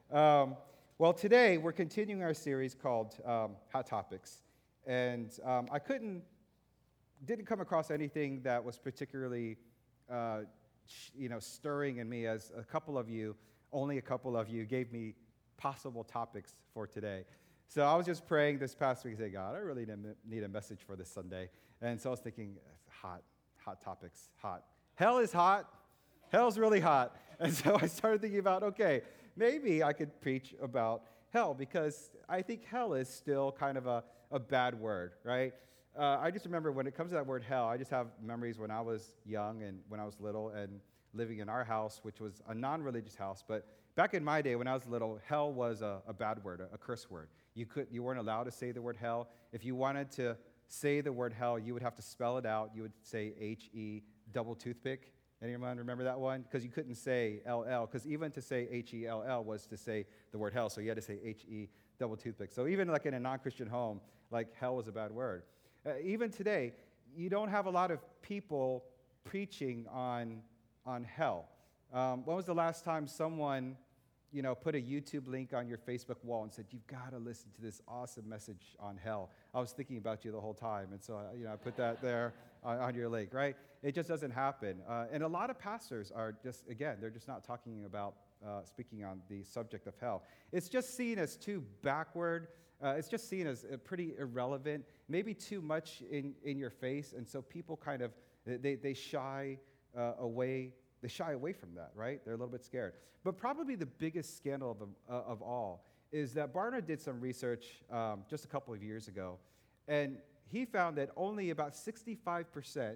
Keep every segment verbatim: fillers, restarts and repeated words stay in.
Um, well, today we're continuing our series called um, Hot Topics. And um, I couldn't, didn't come across anything that was particularly, uh, sh- you know, stirring in me as a couple of you, only a couple of you, gave me possible topics for today. So I was just praying this past week, saying, God, I really need a message for this Sunday. And so I was thinking, hot, hot topics, hot. Hell is hot. Hell's really hot. And so I started thinking about, okay, maybe I could preach about hell, because I think hell is still kind of a, a bad word, right? Uh, I just remember when it comes to that word hell, I just have memories when I was young and when I was little and living in our house, which was a non-religious house. But back in my day, when I was little, hell was a, a bad word, a, a curse word. You could, you weren't allowed to say the word hell. If you wanted to say the word hell, you would have to spell it out. You would say H E double toothpick. Anyone remember that one? Because you couldn't say L L, because even to say H E L L was to say the word hell, so you had to say H E double toothpick. So even like in a non-Christian home, like hell was a bad word. Uh, even today, you don't have a lot of people preaching on, on hell. Um, when was the last time someone, you know, put a YouTube link on your Facebook wall and said, you've got to listen to this awesome message on hell? I was thinking about you the whole time, and so, you know, I put that there on, on your link, right? It just doesn't happen. Uh, and a lot of pastors are just, again, they're just not talking about, uh, speaking on the subject of hell. It's just seen as too backward. Uh, it's just seen as uh, pretty irrelevant, maybe too much in, in your face, and so people kind of, they, they shy uh, away They shy away from that, right? They're a little bit scared. But probably the biggest scandal of, them, uh, of all is that Barna did some research um, just a couple of years ago, and he found that only about sixty-five percent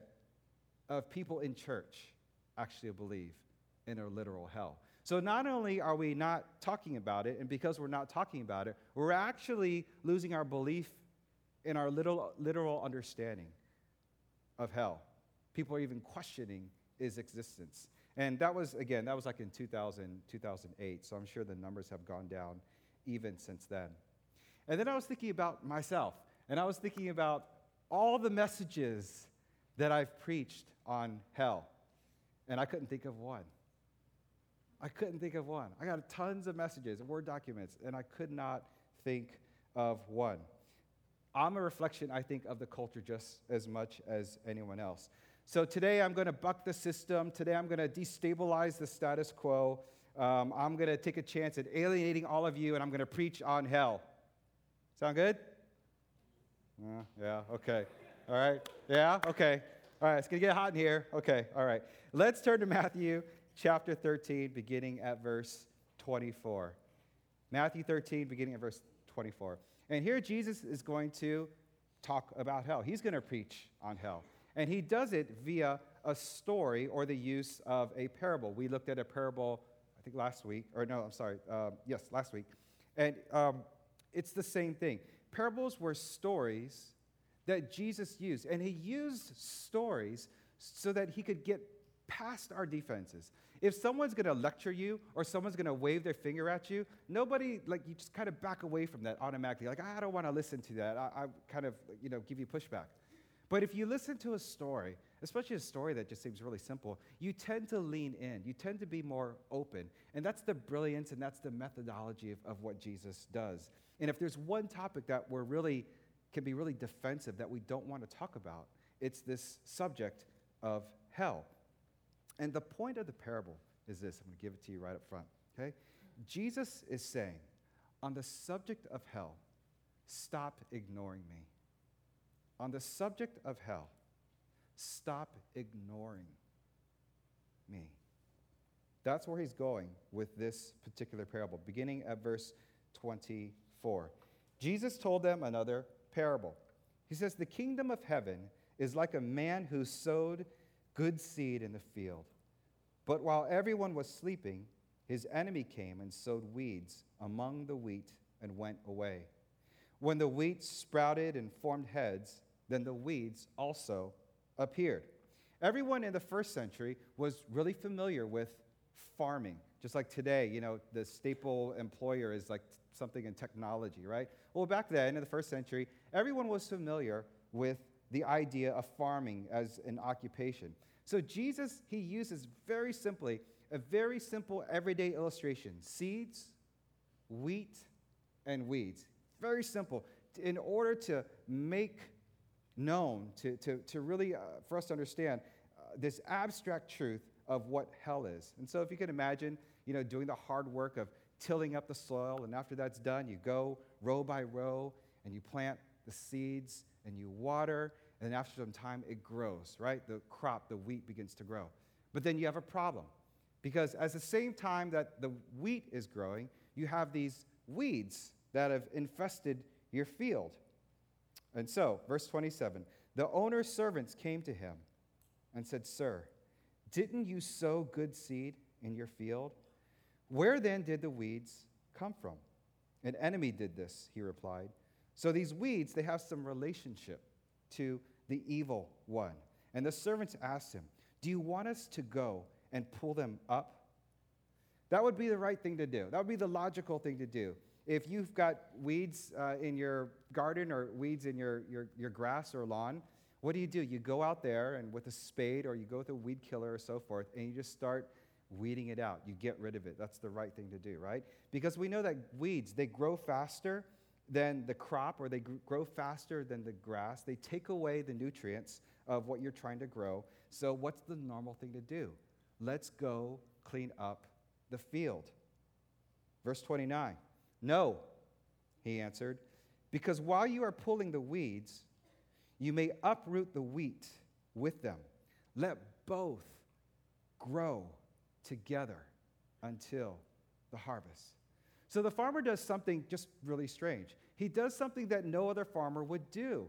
of people in church actually believe in a literal hell. So not only are we not talking about it, and because we're not talking about it, we're actually losing our belief in our little, literal understanding of hell. People are even questioning its existence. And that was, again, that was like in two thousand, two thousand eight, so I'm sure the numbers have gone down even since then. And then I was thinking about myself, and I was thinking about all the messages that I've preached on hell, and I couldn't think of one. I couldn't think of one. I got tons of messages, Word documents, and I could not think of one. I'm a reflection, I think, of the culture just as much as anyone else. So today I'm going to buck the system. Today I'm going to destabilize the status quo. Um, I'm going to take a chance at alienating all of you, and I'm going to preach on hell. Sound good? Uh, yeah, okay. All right. Yeah, okay. All right, it's going to get hot in here. Okay, all right. Let's turn to Matthew chapter thirteen, beginning at verse twenty-four. Matthew thirteen, beginning at verse twenty-four. And here Jesus is going to talk about hell. He's going to preach on hell. And he does it via a story or the use of a parable. We looked at a parable, I think last week, or no, I'm sorry, um, yes, last week. And um, it's the same thing. Parables were stories that Jesus used. And he used stories so that he could get past our defenses. If someone's going to lecture you or someone's going to wave their finger at you, nobody, like, you just kind of back away from that automatically. Like, I don't want to listen to that. I, I kind of, you know, give you pushback. But if you listen to a story, especially a story that just seems really simple, you tend to lean in. You tend to be more open. And that's the brilliance and that's the methodology of, of what Jesus does. And if there's one topic that we're really, can be really defensive that we don't want to talk about, it's this subject of hell. And the point of the parable is this. I'm going to give it to you right up front, okay? Jesus is saying, on the subject of hell, stop ignoring me. On the subject of hell, stop ignoring me. That's where he's going with this particular parable, beginning at verse twenty-four. Jesus told them another parable. He says, the kingdom of heaven is like a man who sowed good seed in the field. But while everyone was sleeping, his enemy came and sowed weeds among the wheat and went away. When the wheat sprouted and formed heads, then the weeds also appeared. Everyone in the first century was really familiar with farming. Just like today, you know, the staple employer is like something in technology, right? Well, back then in the first century, everyone was familiar with the idea of farming as an occupation. So Jesus, he uses very simply, a very simple everyday illustration. Seeds, wheat and weeds. Very simple. In order to make known, to, to, to really, uh, for us to understand uh, this abstract truth of what hell is. And so if you can imagine, you know, doing the hard work of tilling up the soil, and after that's done, you go row by row, and you plant the seeds, and you water, and then after some time, it grows, right? The crop, the wheat begins to grow. But then you have a problem, because at the same time that the wheat is growing, you have these weeds that have infested your field. And so, verse twenty-seven, the owner's servants came to him and said, "Sir, didn't you sow good seed in your field? Where then did the weeds come from?" "An enemy did this," he replied. So these weeds, they have some relationship to the evil one. And the servants asked him, "Do you want us to go and pull them up?" That would be the right thing to do. That would be the logical thing to do. If you've got weeds uh, in your garden or weeds in your, your, your grass or lawn, what do you do? You go out there and with a spade, or you go with a weed killer or so forth, and you just start weeding it out. You get rid of it. That's the right thing to do, right? Because we know that weeds, they grow faster than the crop, or they gr- grow faster than the grass. They take away the nutrients of what you're trying to grow. So what's the normal thing to do? Let's go clean up the field. Verse twenty-nine. "No," he answered, "because while you are pulling the weeds, you may uproot the wheat with them. Let both grow together until the harvest." So the farmer does something just really strange. He does something that no other farmer would do.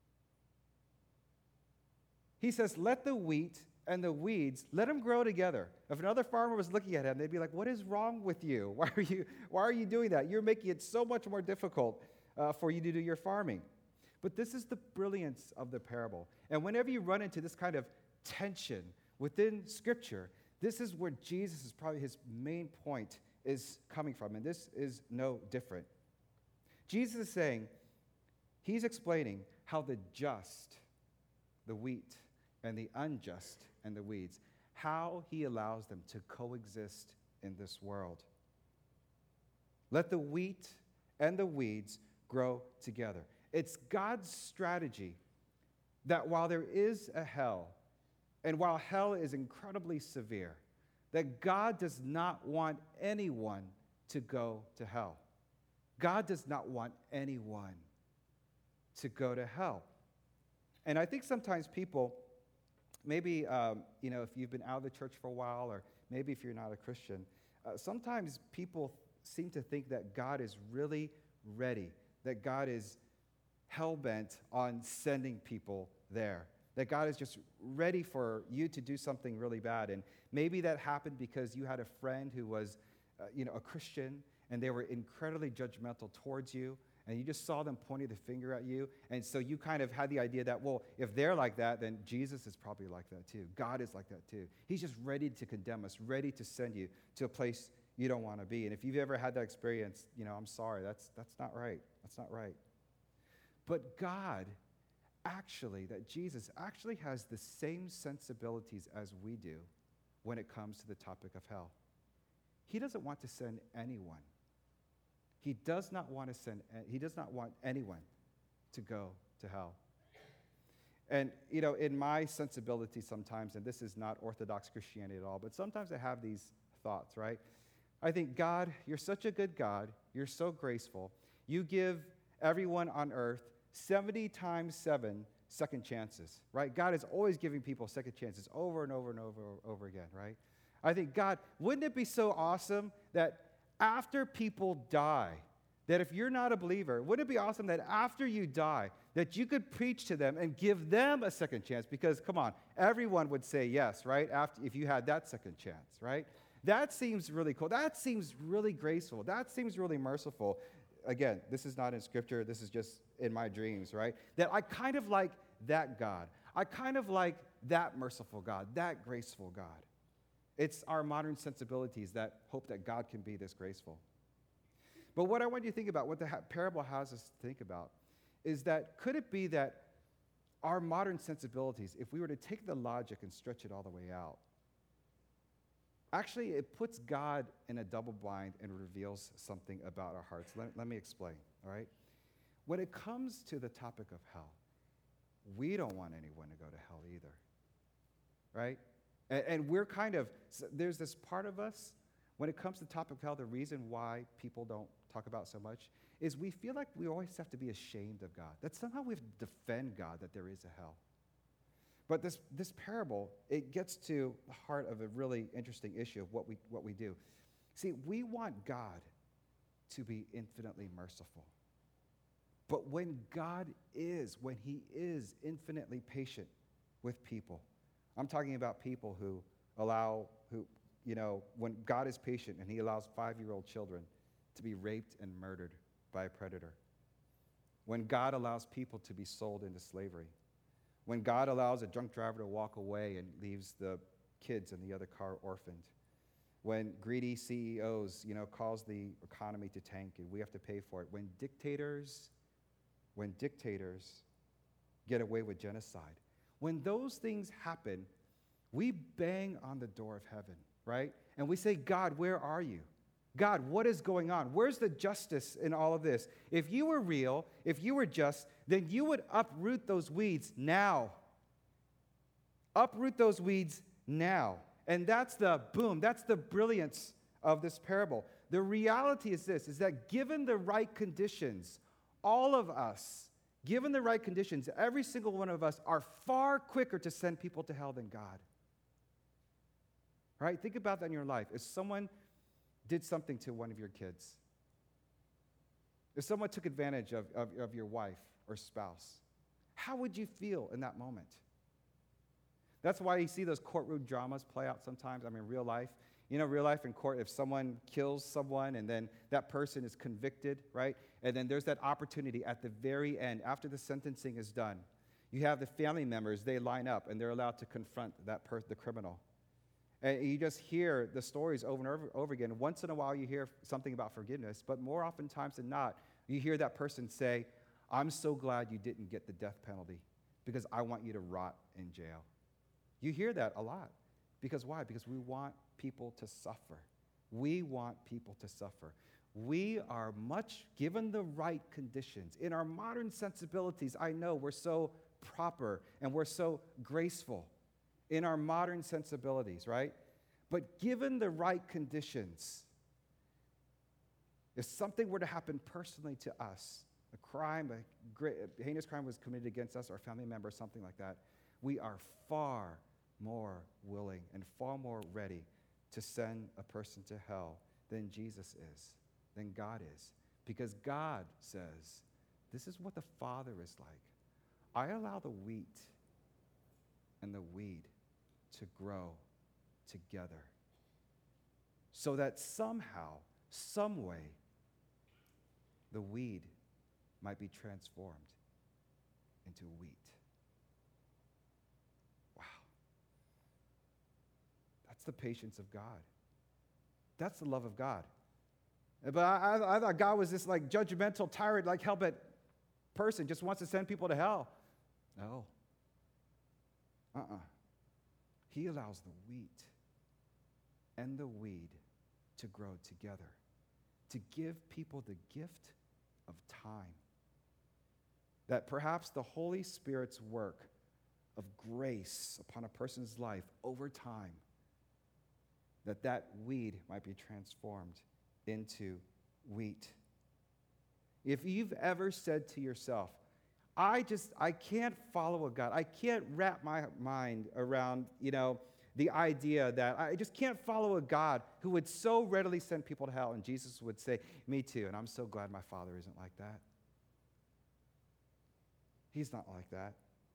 He says, let the wheat and the weeds, let them grow together. If another farmer was looking at him, they'd be like, "What is wrong with you? Why are you, why are you doing that? You're making it so much more difficult uh, for you to do your farming." But this is the brilliance of the parable. And whenever you run into this kind of tension within Scripture, this is where Jesus is probably his main point is coming from. And this is no different. Jesus is saying, he's explaining how the just, the wheat, and the unjust and the weeds, how he allows them to coexist in this world. Let the wheat and the weeds grow together. It's God's strategy that while there is a hell, and while hell is incredibly severe, that God does not want anyone to go to hell. God does not want anyone to go to hell. And I think sometimes people, maybe, um, you know, if you've been out of the church for a while, or maybe if you're not a Christian, uh, sometimes people seem to think that God is really ready, that God is hell-bent on sending people there, that God is just ready for you to do something really bad. And maybe that happened because you had a friend who was, uh, you know, a Christian, and they were incredibly judgmental towards you, and you just saw them pointing the finger at you, and so you kind of had the idea that, well, if they're like that, then Jesus is probably like that too. God is like that too. He's just ready to condemn us, ready to send you to a place you don't want to be. And if you've ever had that experience, you know, I'm sorry, that's that's not right. That's not right. But God actually, that Jesus actually has the same sensibilities as we do when it comes to the topic of hell. He doesn't want to send anyone. He does not want to send, he does not want anyone to go to hell. And, you know, in my sensibility sometimes, and this is not Orthodox Christianity at all, but sometimes I have these thoughts, right? I think, God, you're such a good God. You're so graceful. You give everyone on earth seventy times seven second chances, right? God is always giving people second chances over and over and over and over again, right? I think, God, wouldn't it be so awesome that after people die, that if you're not a believer, wouldn't it be awesome that after you die, that you could preach to them and give them a second chance? Because, come on, everyone would say yes, right? After, if you had that second chance, right? That seems really cool. That seems really graceful. That seems really merciful. Again, this is not in Scripture. This is just in my dreams, right? That I kind of like that God. I kind of like that merciful God, that graceful God. It's our modern sensibilities that hope that God can be this graceful. But what I want you to think about, what the ha- parable has us to think about, is that could it be that our modern sensibilities, if we were to take the logic and stretch it all the way out, actually, it puts God in a double blind and reveals something about our hearts. Let, let me explain, all right? When it comes to the topic of hell, we don't want anyone to go to hell either, right? And, and we're kind of, so there's this part of us, when it comes to the topic of hell, the reason why people don't talk about it so much is we feel like we always have to be ashamed of God, that somehow we have to defend God that there is a hell. But this, this parable, it gets to the heart of a really interesting issue of what we, what we do. See, we want God to be infinitely merciful. But when God is, when he is infinitely patient with people, I'm talking about people who allow, who, you know, when God is patient and he allows five-year-old children to be raped and murdered by a predator. When God allows people to be sold into slavery. When God allows a drunk driver to walk away and leaves the kids in the other car orphaned. When greedy C E Os, you know, cause the economy to tank and we have to pay for it. When dictators, when dictators get away with genocide. When those things happen, we bang on the door of heaven, right? And we say, God, where are you? God, what is going on? Where's the justice in all of this? If you were real, if you were just, then you would uproot those weeds now. Uproot those weeds now. And that's the boom, that's the brilliance of this parable. The reality is this, is that given the right conditions, all of us, given the right conditions, every single one of us are far quicker to send people to hell than God. Right? Think about that in your life. If someone did something to one of your kids, if someone took advantage of, of, of your wife or spouse, how would you feel in that moment? That's why you see those courtroom dramas play out sometimes. I mean, real life. You know, real life in court, if someone kills someone and then that person is convicted, right? And then there's that opportunity at the very end, after the sentencing is done, you have the family members, they line up and they're allowed to confront that per- the criminal. And you just hear the stories over and over, over again. Once in a while, you hear something about forgiveness, but more oftentimes than not, you hear that person say, I'm so glad you didn't get the death penalty because I want you to rot in jail. You hear that a lot. Because why? Because we want people to suffer. We want people to suffer. We are much, given the right conditions, in our modern sensibilities, I know we're so proper and we're so graceful in our modern sensibilities, right? But given the right conditions, if something were to happen personally to us, a crime, a, great, a heinous crime was committed against us, or a family member, something like that, we are far more willing and far more ready to send a person to hell than Jesus is, than God is. Because God says, this is what the Father is like. I allow the wheat and the weed to grow together so that somehow, some way, the weed might be transformed into wheat. Wow. That's the patience of God. That's the love of God. But I, I, I thought God was this like judgmental, tyrant, like hell-bent person, just wants to send people to hell. No. Uh-uh. He allows the wheat and the weed to grow together, to give people the gift of time. That perhaps the Holy Spirit's work of grace upon a person's life over time, that that weed might be transformed into wheat. If you've ever said to yourself, I just, I can't follow a God. I can't wrap my mind around, you know, the idea that I just can't follow a God who would so readily send people to hell. And Jesus would say, me too, and I'm so glad my Father isn't like that. He's not like that.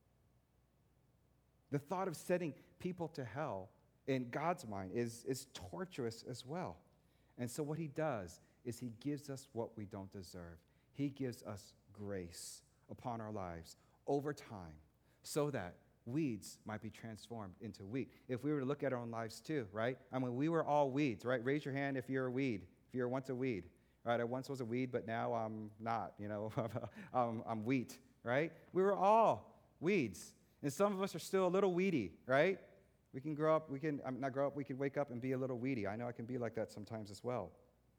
The thought of sending people to hell in God's mind is, is torturous as well. And so what he does is he gives us what we don't deserve. He gives us grace upon our lives over time so that weeds might be transformed into wheat. If we were to look at our own lives too, right? I mean, we were all weeds, right? Raise your hand if you're a weed, if you were once a weed. Right? I once was a weed, but now I'm not, you know, I'm, I'm wheat, right? We were all weeds. And some of us are still a little weedy, right? We can grow up, we can, I mean, not grow up, we can wake up and be a little weedy. I know I can be like that sometimes as well.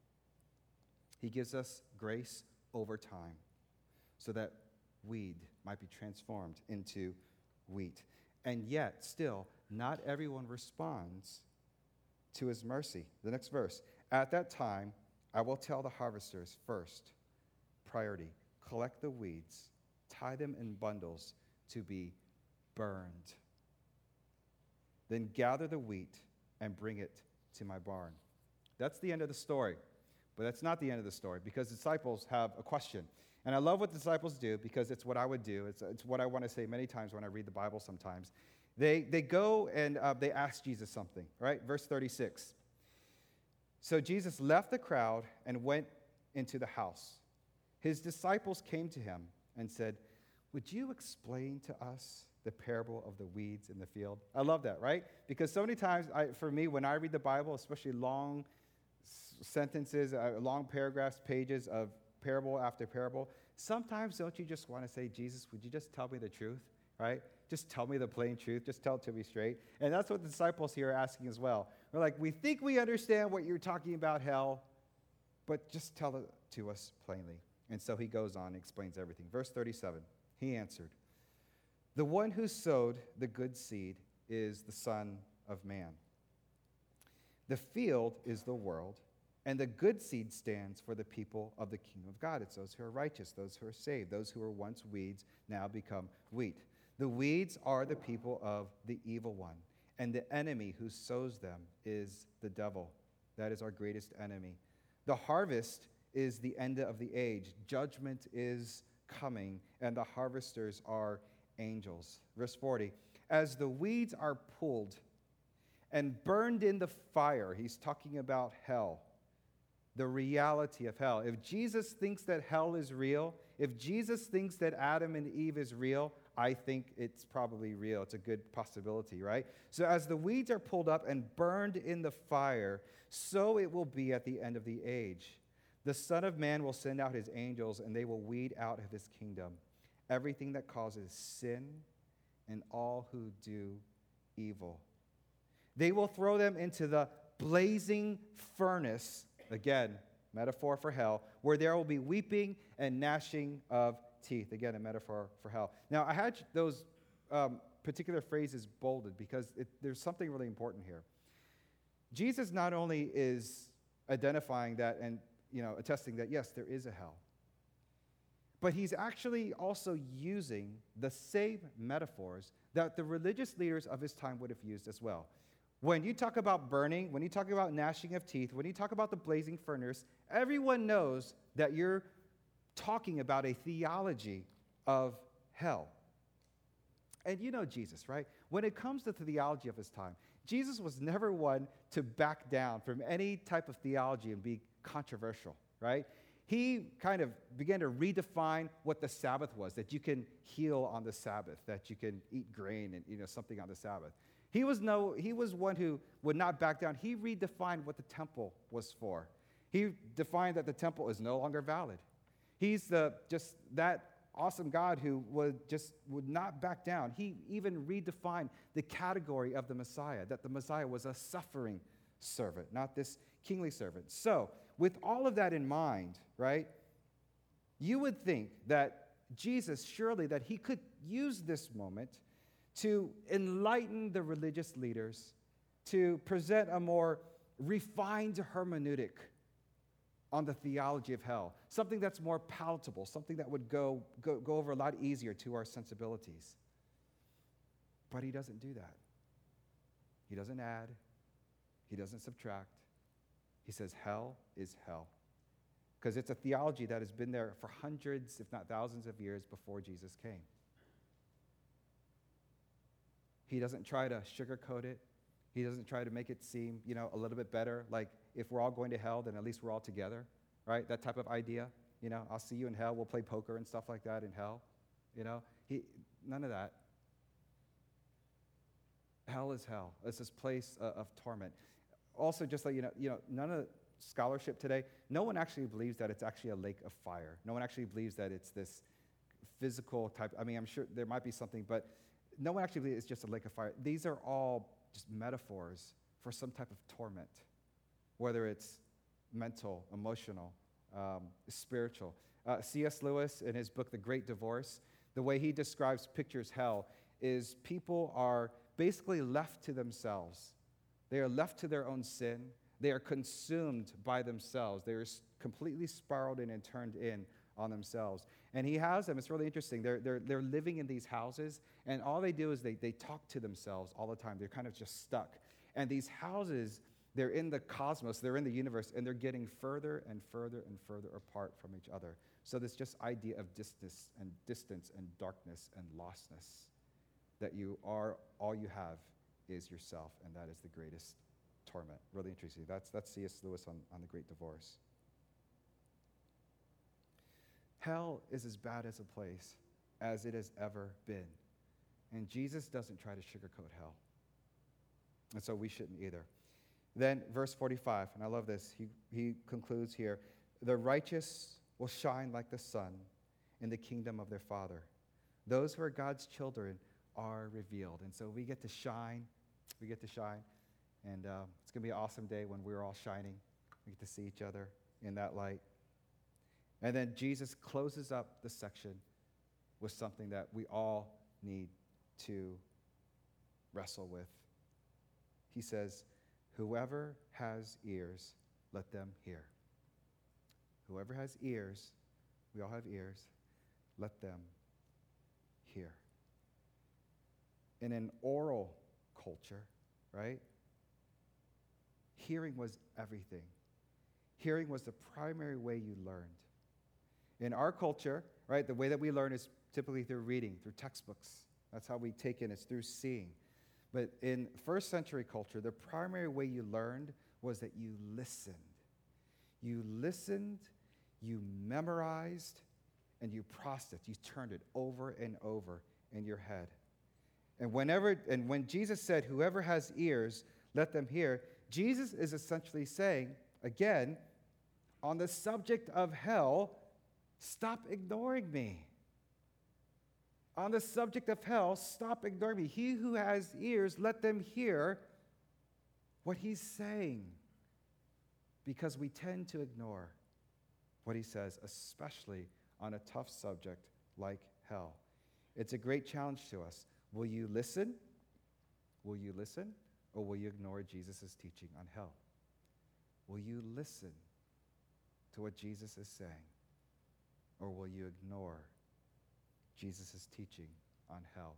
He gives us grace over time so that weed might be transformed into wheat. And yet, still, not everyone responds to his mercy. The next verse. At that time, I will tell the harvesters first, priority, collect the weeds, tie them in bundles to be burned. Then gather the wheat and bring it to my barn. That's the end of the story. But that's not the end of the story, because disciples have a question. And I love what disciples do, because it's what I would do. It's, it's what I want to say many times when I read the Bible sometimes. They, they go and uh, they ask Jesus something, right? Verse thirty-six. So Jesus left the crowd and went into the house. His disciples came to him and said, would you explain to us the parable of the weeds in the field? I love that, right? Because so many times, I, for me, when I read the Bible, especially long s- sentences, uh, long paragraphs, pages of parable after parable, sometimes don't you just want to say, Jesus, would you just tell me the truth, right? Just tell me the plain truth. Just tell it to me straight. And that's what the disciples here are asking as well. We're like, we think we understand what you're talking about, hell, but just tell it to us plainly. And so he goes on and explains everything. Verse thirty-seven, he answered, the one who sowed the good seed is the Son of Man. The field is the world, and the good seed stands for the people of the kingdom of God. It's those who are righteous, those who are saved, those who were once weeds now become wheat. The weeds are the people of the evil one, and the enemy who sows them is the devil. That is our greatest enemy. The harvest is the end of the age. Judgment is coming, and the harvesters are angels. Verse forty, as the weeds are pulled and burned in the fire, he's talking about hell, the reality of hell. If Jesus thinks that hell is real, if Jesus thinks that Adam and Eve is real, I think it's probably real. It's a good possibility, right? So as the weeds are pulled up and burned in the fire, so it will be at the end of the age. The Son of Man will send out his angels, and they will weed out of his kingdom everything that causes sin and all who do evil. They will throw them into the blazing furnace, again, metaphor for hell, where there will be weeping and gnashing of teeth. Again, a metaphor for hell. Now, I had those um, particular phrases bolded because it, there's something really important here. Jesus not only is identifying that and, you know, attesting that, yes, there is a hell, but he's actually also using the same metaphors that the religious leaders of his time would have used as well. When you talk about burning, when you talk about gnashing of teeth, when you talk about the blazing furnace, everyone knows that you're talking about a theology of hell. And you know Jesus, right? When it comes to the theology of his time, Jesus was never one to back down from any type of theology and be controversial, right? He kind of began to redefine what the Sabbath was, that you can heal on the Sabbath, that you can eat grain and, you know, something on the Sabbath. He was no, he was one who would not back down. He redefined what the temple was for. He defined that the temple is no longer valid. He's the just that awesome God who would just would not back down. He even redefined the category of the Messiah, that the Messiah was a suffering servant, not this kingly servant. So, with all of that in mind, right, you would think that Jesus, surely that he could use this moment to enlighten the religious leaders, to present a more refined hermeneutic on the theology of hell, something that's more palatable, something that would go, go, go over a lot easier to our sensibilities. But he doesn't do that. He doesn't add. He doesn't subtract. He says hell is hell. Because it's a theology that has been there for hundreds, if not thousands of years before Jesus came. He doesn't try to sugarcoat it. He doesn't try to make it seem, you know, a little bit better. Like, if we're all going to hell, then at least we're all together, right? That type of idea. You know, I'll see you in hell. We'll play poker and stuff like that in hell. You know, he none of that. Hell is hell. It's this place uh, of torment. Also, just like, you know, you know, none of the scholarship today, no one actually believes that it's actually a lake of fire. No one actually believes that it's this physical type. I mean, I'm sure there might be something, but no one actually believes it's just a lake of fire. These are all just metaphors for some type of torment, whether it's mental, emotional, um, spiritual. Uh, C S. Lewis, in his book, The Great Divorce, the way he describes, pictures hell, is people are basically left to themselves. They are left to their own sin. They are consumed by themselves. They are completely spiraled in and turned in on themselves. And he has them. It's really interesting. They're, they're, they're living in these houses, and all they do is they, they talk to themselves all the time. They're kind of just stuck. And these houses, they're in the cosmos, they're in the universe, and they're getting further and further and further apart from each other. So this just idea of distance and distance and darkness and lostness, that you are, all you have is yourself, and that is the greatest torment. Really interesting. That's, that's C S. Lewis on, on The Great Divorce. Hell is as bad as a place as it has ever been. And Jesus doesn't try to sugarcoat hell. And so we shouldn't either. Then verse forty-five, and I love this, he, he concludes here, the righteous will shine like the sun in the kingdom of their Father. Those who are God's children are revealed. And so we get to shine. We get to shine. And uh, it's going to be an awesome day when we're all shining. We get to see each other in that light. And then Jesus closes up the section with something that we all need to wrestle with. He says, whoever has ears, let them hear. Whoever has ears, we all have ears, let them hear. In an oral culture, right? Hearing was everything. Hearing was the primary way you learned. In our culture, right, the way that we learn is typically through reading, through textbooks. That's how we take in, it's through seeing. But in first century culture, the primary way you learned was that you listened. You listened, you memorized, and you processed. You turned it over and over in your head. And whenever, and when Jesus said, whoever has ears, let them hear, Jesus is essentially saying, again, on the subject of hell, stop ignoring me. On the subject of hell, stop ignoring me. He who has ears, let them hear what he's saying. Because we tend to ignore what he says, especially on a tough subject like hell. It's a great challenge to us. Will you listen? Will you listen? Or will you ignore Jesus' teaching on hell? Will you listen to what Jesus is saying? Or will you ignore Jesus' teaching on hell?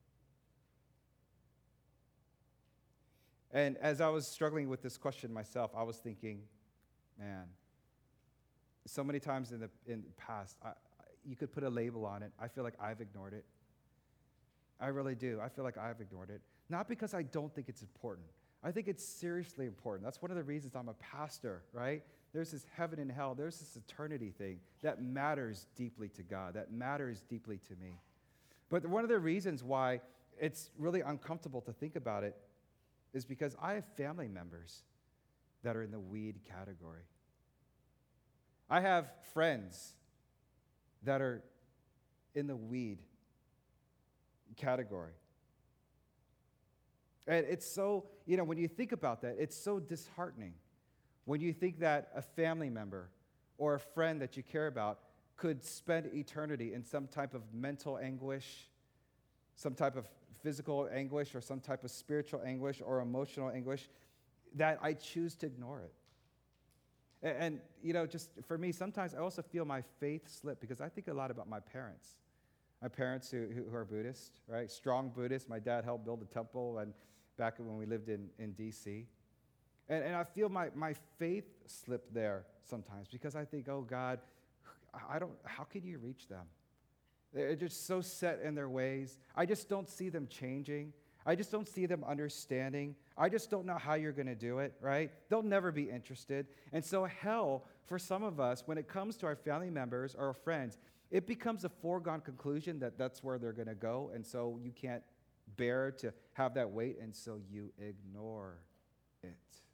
And as I was struggling with this question myself, I was thinking, man, so many times in the in the past, I, I, you could put a label on it. I feel like I've ignored it. I really do. I feel like I've ignored it. Not because I don't think it's important. I think it's seriously important. That's one of the reasons I'm a pastor, right? There's this heaven and hell. There's this eternity thing that matters deeply to God, that matters deeply to me. But one of the reasons why it's really uncomfortable to think about it is because I have family members that are in the weed category. I have friends that are in the weed category. And it's so, you know, when you think about that, it's so disheartening when you think that a family member or a friend that you care about could spend eternity in some type of mental anguish, some type of physical anguish, or some type of spiritual anguish or emotional anguish, that I choose to ignore it. And, and, you know, just for me, sometimes I also feel my faith slip because I think a lot about my parents. My parents who, who are Buddhist, right? Strong Buddhists. My dad helped build a temple and back when we lived in, in D C And, and I feel my, my faith slip there sometimes because I think, oh, God, I don't, how can you reach them? They're just so set in their ways. I just don't see them changing. I just don't see them understanding. I just don't know how you're going to do it, right? They'll never be interested. And so hell, for some of us, when it comes to our family members or our friends, it becomes a foregone conclusion that that's where they're going to go, and so you can't bear to have that weight, and so you ignore it.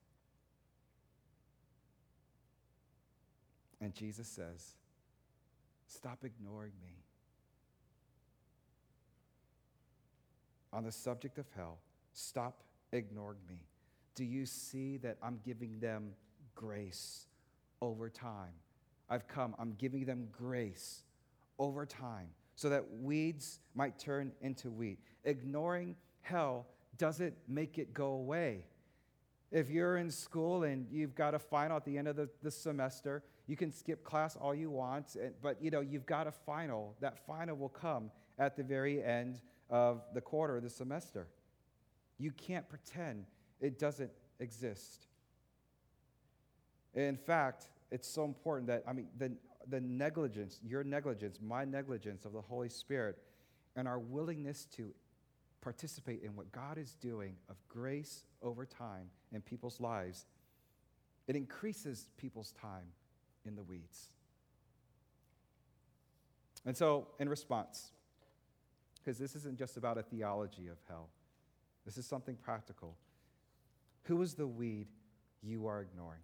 And Jesus says, stop ignoring me. On the subject of hell, stop ignored me? Do you see that I'm giving them grace over time? I've come, I'm giving them grace over time so that weeds might turn into wheat. Ignoring hell doesn't make it go away. If you're in school and you've got a final at the end of the, the semester, you can skip class all you want, but you know, you've got a final. That final will come at the very end of the quarter, the semester. You can't pretend it doesn't exist. In fact, it's so important that, I mean, the, the negligence, your negligence, my negligence of the Holy Spirit, and our willingness to participate in what God is doing of grace over time in people's lives, it increases people's time in the weeds. And so, in response, because this isn't just about a theology of hell, this is something practical. Who is the weed you are ignoring?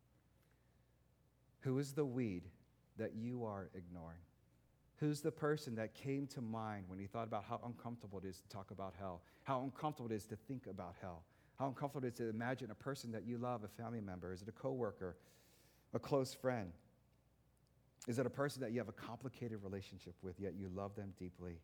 Who is the weed that you are ignoring? Who's the person that came to mind when you thought about how uncomfortable it is to talk about hell, how uncomfortable it is to think about hell, how uncomfortable it is to imagine a person that you love, a family member? Is it a coworker, a close friend? Is it a person that you have a complicated relationship with, yet you love them deeply?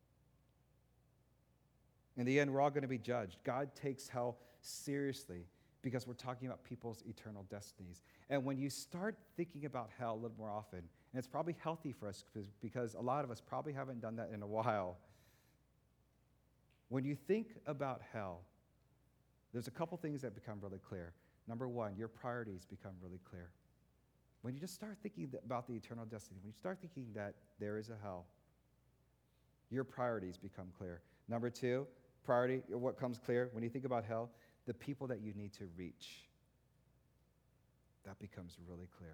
In the end, we're all going to be judged. God takes hell seriously because we're talking about people's eternal destinies. And when you start thinking about hell a little more often, and it's probably healthy for us because a lot of us probably haven't done that in a while. When you think about hell, there's a couple things that become really clear. Number one, your priorities become really clear. When you just start thinking about the eternal destiny, when you start thinking that there is a hell, your priorities become clear. Number two, priority, what comes clear when you think about hell, the people that you need to reach. That becomes really clear.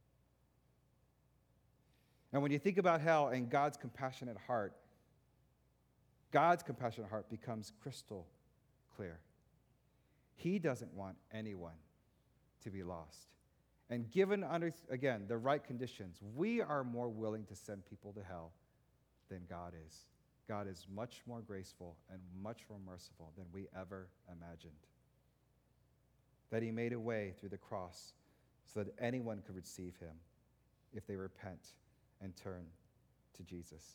And when you think about hell and God's compassionate heart, God's compassionate heart becomes crystal clear. He doesn't want anyone to be lost. And given, under, again, the right conditions, we are more willing to send people to hell than God is. God is much more graceful and much more merciful than we ever imagined. That he made a way through the cross so that anyone could receive him if they repent and turn to Jesus.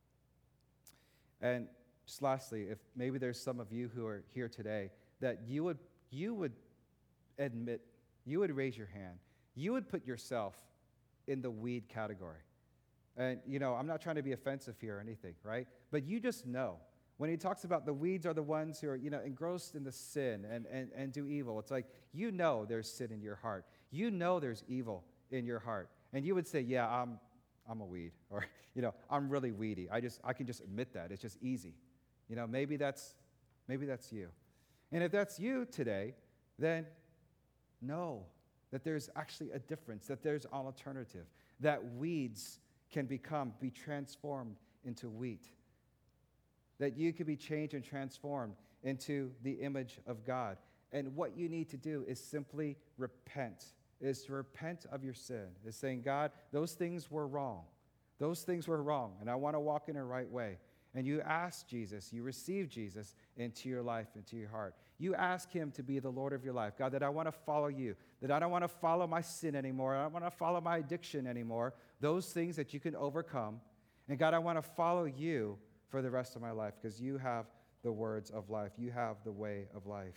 And just lastly, if maybe there's some of you who are here today that you would you would admit, you would raise your hand, you would put yourself in the weed category. And, you know, I'm not trying to be offensive here or anything, right? But you just know. When he talks about the weeds are the ones who are, you know, engrossed in the sin and, and, and do evil, it's like, you know there's sin in your heart. You know there's evil in your heart. And you would say, yeah, I'm I'm a weed. Or, you know, I'm really weedy. I just I can just admit that. It's just easy. You know, maybe that's maybe that's you. And if that's you today, then know that there's actually a difference, that there's an alternative, that weeds can become, be transformed into wheat, that you can be changed and transformed into the image of God. And what you need to do is simply repent, is to repent of your sin, is saying, God, those things were wrong. Those things were wrong, and I want to walk in a right way. And you ask Jesus, you receive Jesus into your life, into your heart. You ask him to be the Lord of your life. God, that I want to follow you, that I don't want to follow my sin anymore. I don't want to follow my addiction anymore. Those things that you can overcome. And God, I want to follow you for the rest of my life because you have the words of life. You have the way of life.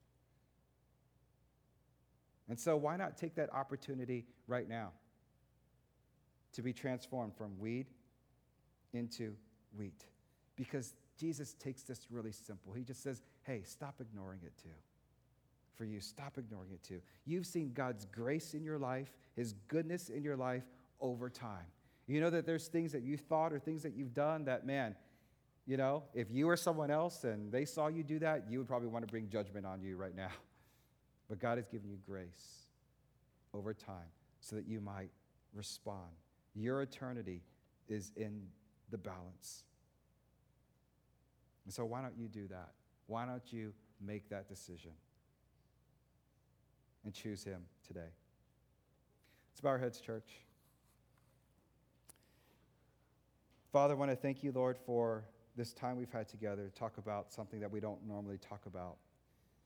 And so why not take that opportunity right now to be transformed from weed into wheat? Because Jesus takes this really simple. He just says, hey, stop ignoring it too. For you, stop ignoring it too. You've seen God's grace in your life, his goodness in your life over time. You know that there's things that you thought or things that you've done that, man, you know, if you were someone else and they saw you do that, you would probably want to bring judgment on you right now. But God has given you grace over time so that you might respond. Your eternity is in the balance. And so why don't you do that? Why don't you make that decision and choose him today? Let's bow our heads, church. Father, I want to thank you, Lord, for this time we've had together to talk about something that we don't normally talk about.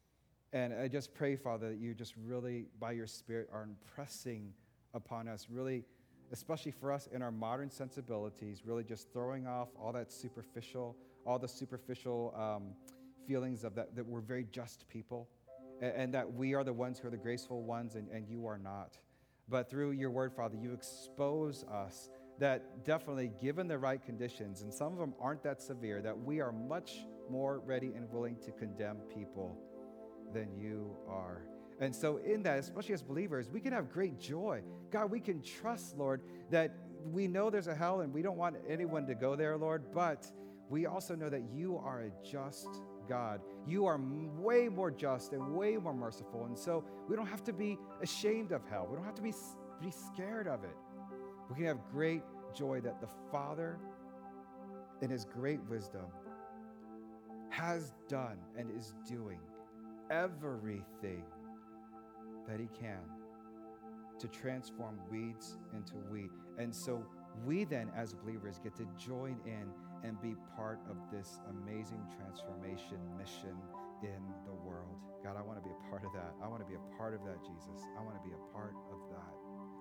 And I just pray, Father, that you just really, by your Spirit, are impressing upon us, really, especially for us in our modern sensibilities, really just throwing off all that superficial, all the superficial um, feelings of that, that we're very just people, and, and that we are the ones who are the graceful ones, and, and you are not. But through your word, Father, you expose us that definitely, given the right conditions, and some of them aren't that severe, that we are much more ready and willing to condemn people than you are. And so in that, especially as believers, we can have great joy. God, we can trust, Lord, that we know there's a hell and we don't want anyone to go there, Lord, but we also know that you are a just God. You are m- way more just and way more merciful. And so we don't have to be ashamed of hell. We don't have to be, be scared of it. We can have great joy that the Father, in his great wisdom, has done and is doing everything that he can to transform weeds into wheat. And so we then, as believers, get to join in and be part of this amazing transformation mission in the world. God, I want to be a part of that. I want to be a part of that, Jesus. I want to be a part of that.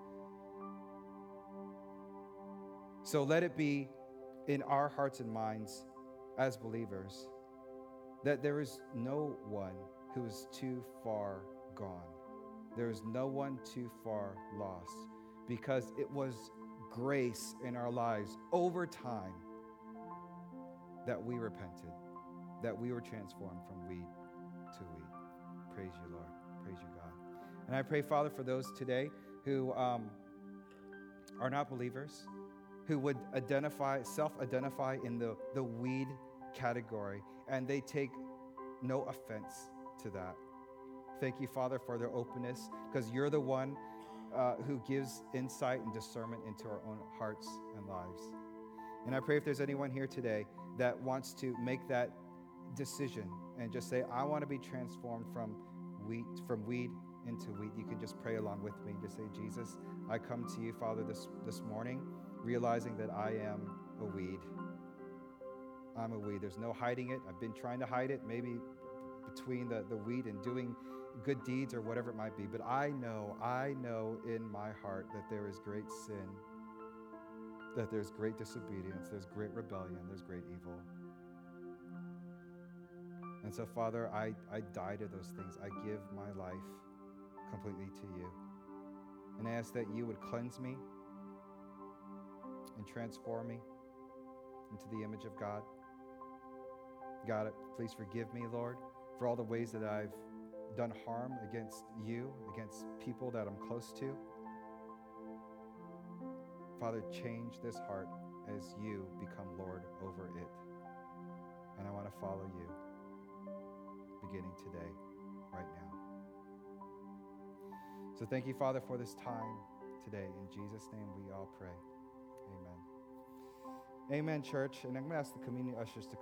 So let it be in our hearts and minds as believers that there is no one who is too far gone. There is no one too far lost, because it was grace in our lives over time that we repented, that we were transformed from weed to wheat. Praise you, Lord. Praise you, God. And I pray, Father, for those today who um, are not believers, who would identify, self-identify in the, the weed category, and they take no offense to that. Thank you, Father, for their openness, because you're the one uh, who gives insight and discernment into our own hearts and lives. And I pray if there's anyone here today that wants to make that decision and just say, I want to be transformed from wheat, from weed into wheat, you can just pray along with me. Just say, Jesus, I come to you, Father, this, this morning, realizing that I am a weed. I'm a weed. There's no hiding it. I've been trying to hide it, maybe between the, the weed and doing good deeds or whatever it might be. But I know, I know in my heart that there is great sin, that there's great disobedience, there's great rebellion, there's great evil. And so, Father, I, I die to those things. I give my life completely to you. And I ask that you would cleanse me and transform me into the image of God. God, please forgive me, Lord, for all the ways that I've done harm against you, against people that I'm close to. Father, change this heart as you become Lord over it. And I want to follow you beginning today, right now. So thank you, Father, for this time today. In Jesus' name we all pray. Amen. Amen, church. And I'm going to ask the communion ushers to